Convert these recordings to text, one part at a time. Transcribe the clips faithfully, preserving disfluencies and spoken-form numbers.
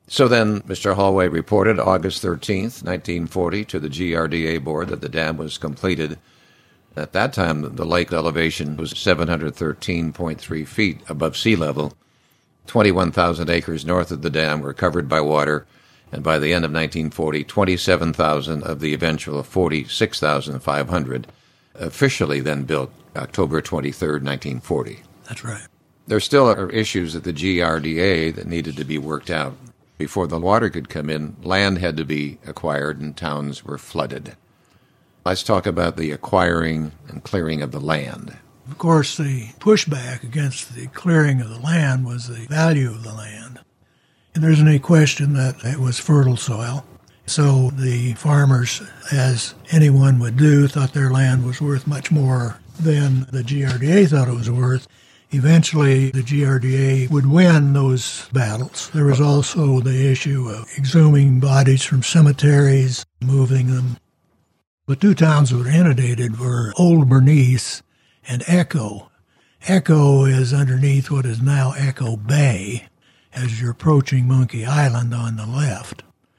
So then Mister Holway reported August thirteenth, nineteen forty, to the G R D A board that the dam was completed. At that time, the lake elevation was seven hundred thirteen point three feet above sea level. twenty-one thousand acres north of the dam were covered by water, and by the end of nineteen forty, twenty-seven thousand of the eventual forty-six thousand five hundred officially then built October twenty-third, nineteen forty. That's right. There still are issues at the G R D A that needed to be worked out. Before the water could come in, land had to be acquired and towns were flooded. Let's talk about the acquiring and clearing of the land. Of course, the pushback against the clearing of the land was the value of the land. And there isn't any question that it was fertile soil. So the farmers, as anyone would do, thought their land was worth much more than the G R D A thought it was worth. Eventually, the G R D A would win those battles. There was also the issue of exhuming bodies from cemeteries, moving them. The two towns that were inundated were Old Bernice and Echo. Echo is underneath what is now Echo Bay as you're approaching Monkey Island on the left.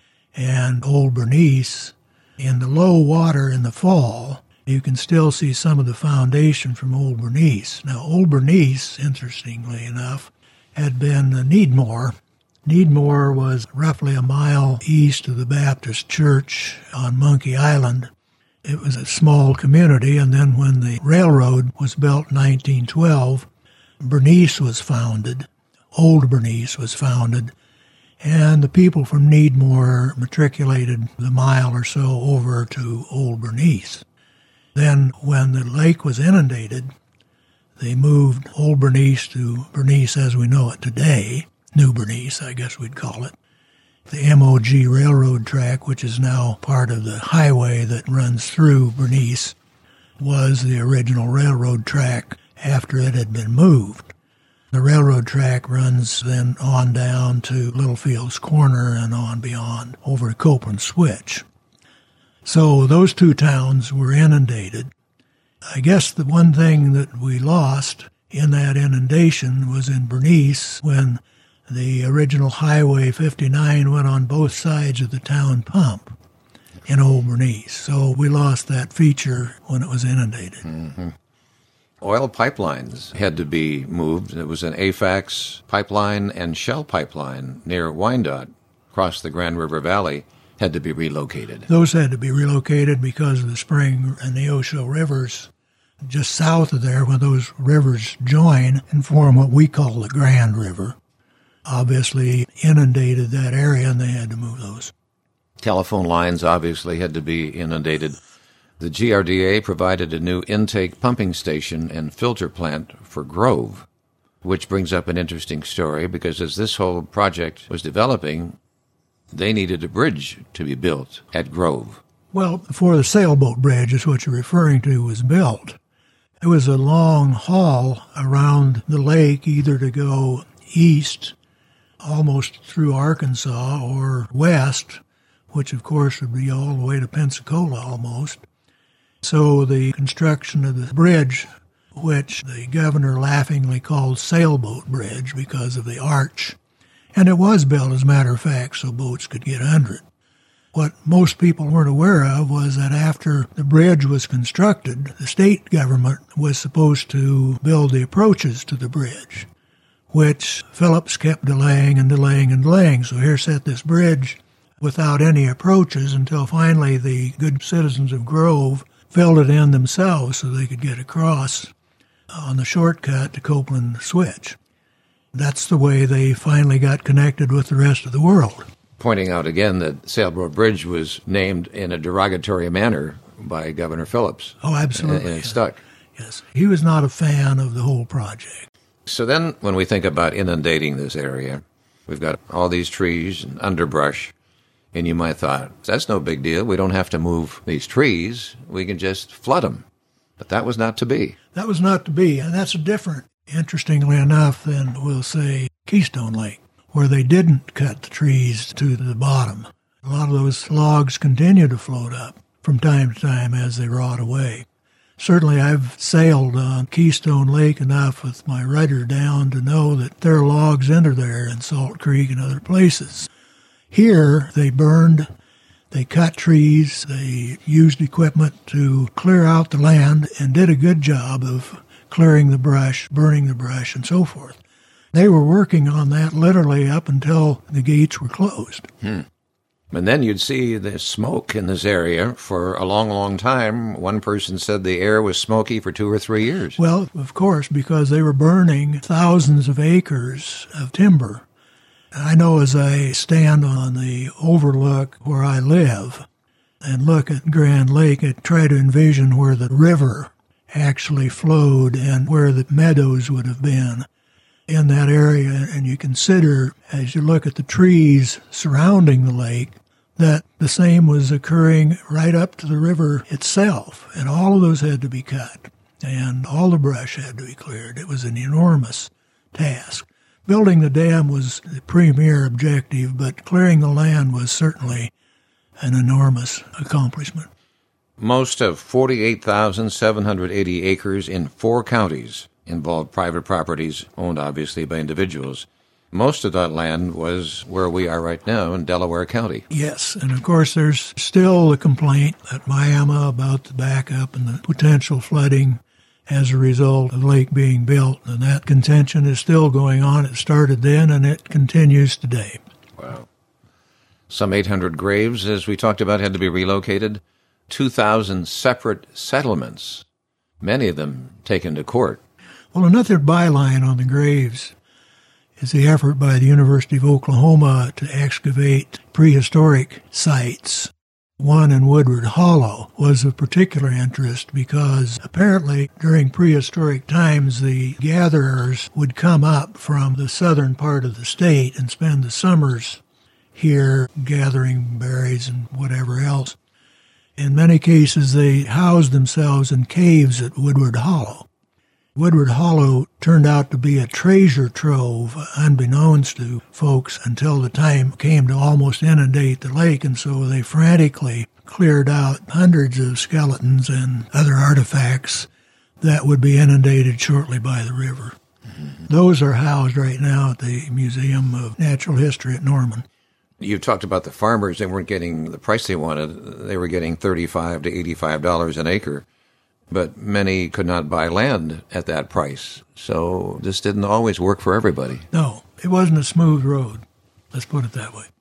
And Old Bernice, in the low water in the fall, you can still see some of the foundation from Old Bernice. Now, Old Bernice, interestingly enough, had been Needmore. Needmore was roughly a mile east of the Baptist Church on Monkey Island. It was a small community, and then when the railroad was built in nineteen twelve, Bernice was founded. Old Bernice was founded, and the people from Needmore matriculated the mile or so over to Old Bernice. Then, when the lake was inundated, they moved Old Bernice to Bernice as we know it today, New Bernice, I guess we'd call it. The M O G railroad track, which is now part of the highway that runs through Bernice, was the original railroad track after it had been moved. The railroad track runs then on down to Littlefields Corner and on beyond over to Copeland Switch. So those two towns were inundated. I guess the one thing that we lost in that inundation was in Bernice when the original Highway fifty-nine went on both sides of the town pump in Old Bernice. So we lost that feature when it was inundated. Mm-hmm. Oil pipelines had to be moved. It was an A F A X pipeline and Shell pipeline near Wyandotte across the Grand River Valley had to be relocated. Those had to be relocated because of the Spring and the Osho rivers. Just south of there, when those rivers join and form what we call the Grand River, obviously inundated that area, and they had to move those. Telephone lines obviously had to be inundated. The G R D A provided a new intake pumping station and filter plant for Grove, which brings up an interesting story because as this whole project was developing, they needed a bridge to be built at Grove. Well, before the sailboat bridge is what you're referring to was built, it was a long haul around the lake, either to go east, almost through Arkansas, or west, which of course would be all the way to Pensacola almost. So the construction of the bridge, which the governor laughingly called Sailboat Bridge because of the arch, and it was built, as a matter of fact, so boats could get under it. What most people weren't aware of was that after the bridge was constructed, the state government was supposed to build the approaches to the bridge, which Phillips kept delaying and delaying and delaying. So here sat this bridge without any approaches until finally the good citizens of Grove filled it in themselves so they could get across on the shortcut to Copeland Switch. That's the way they finally got connected with the rest of the world. Pointing out again that Sailboat Bridge was named in a derogatory manner by Governor Phillips. Oh, absolutely. And it stuck. Yes. He was not a fan of the whole project. So then when we think about inundating this area, we've got all these trees and underbrush, and you might thought, that's no big deal. We don't have to move these trees. We can just flood them. But that was not to be. That was not to be, and that's different, interestingly enough, than, we'll say, Keystone Lake, where they didn't cut the trees to the bottom. A lot of those logs continue to float up from time to time as they rot away. Certainly I've sailed on Keystone Lake enough with my rudder down to know that there are logs under there in Salt Creek and other places. Here, they burned, they cut trees, they used equipment to clear out the land and did a good job of clearing the brush, burning the brush, and so forth. They were working on that literally up until the gates were closed. Hmm. And then you'd see the smoke in this area for a long, long time. One person said the air was smoky for two or three years. Well, of course, because they were burning thousands of acres of timber. I know as I stand on the overlook where I live and look at Grand Lake, I try to envision where the river actually flowed and where the meadows would have been in that area. And you consider, as you look at the trees surrounding the lake, that the same was occurring right up to the river itself. And all of those had to be cut, and all the brush had to be cleared. It was an enormous task. Building the dam was the premier objective, but clearing the land was certainly an enormous accomplishment. Most of forty-eight thousand seven hundred eighty acres in four counties involved private properties owned obviously by individuals. Most of that land was where we are right now in Delaware County. Yes, and of course there's still the complaint at Miami about the backup and the potential flooding as a result of the lake being built, and that contention is still going on. It started then, and it continues today. Wow. Some eight hundred graves, as we talked about, had to be relocated. two thousand separate settlements, many of them taken to court. Well, another byline on the graves is the effort by the University of Oklahoma to excavate prehistoric sites. One in Woodward Hollow was of particular interest because apparently during prehistoric times the gatherers would come up from the southern part of the state and spend the summers here gathering berries and whatever else. In many cases they housed themselves in caves at Woodward Hollow. Woodward Hollow turned out to be a treasure trove, unbeknownst to folks, until the time came to almost inundate the lake, and so they frantically cleared out hundreds of skeletons and other artifacts that would be inundated shortly by the river. Mm-hmm. Those are housed right now at the Museum of Natural History at Norman. You talked about the farmers. They weren't getting the price they wanted. They were getting thirty-five to eighty-five dollars an acre. But many could not buy land at that price. So this didn't always work for everybody. No, it wasn't a smooth road. Let's put it that way.